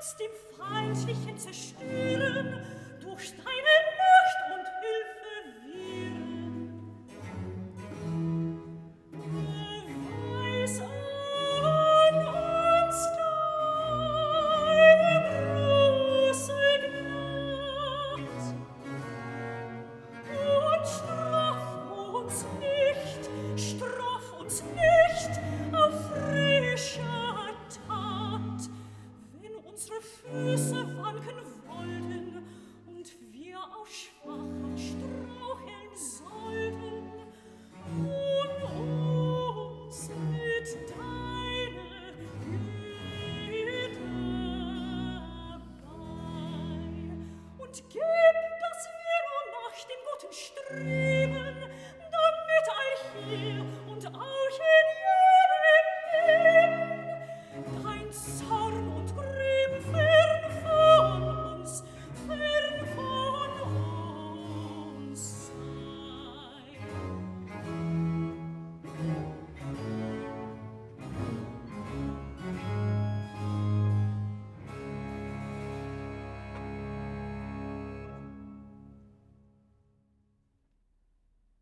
dem feindlichen Zerstören durch deine Macht und Hilfe wehren. Beweis an uns deine große Gnad und straf uns nicht auf frischer Tat, wenn unsere Füße wanken wollten und wir auf Schwachheit straucheln sollten, und uns mit deiner Güte dabei. Und gib, dass wir nur nach dem Guten streben, damit allhier und auch in jedem Leben dein Zorn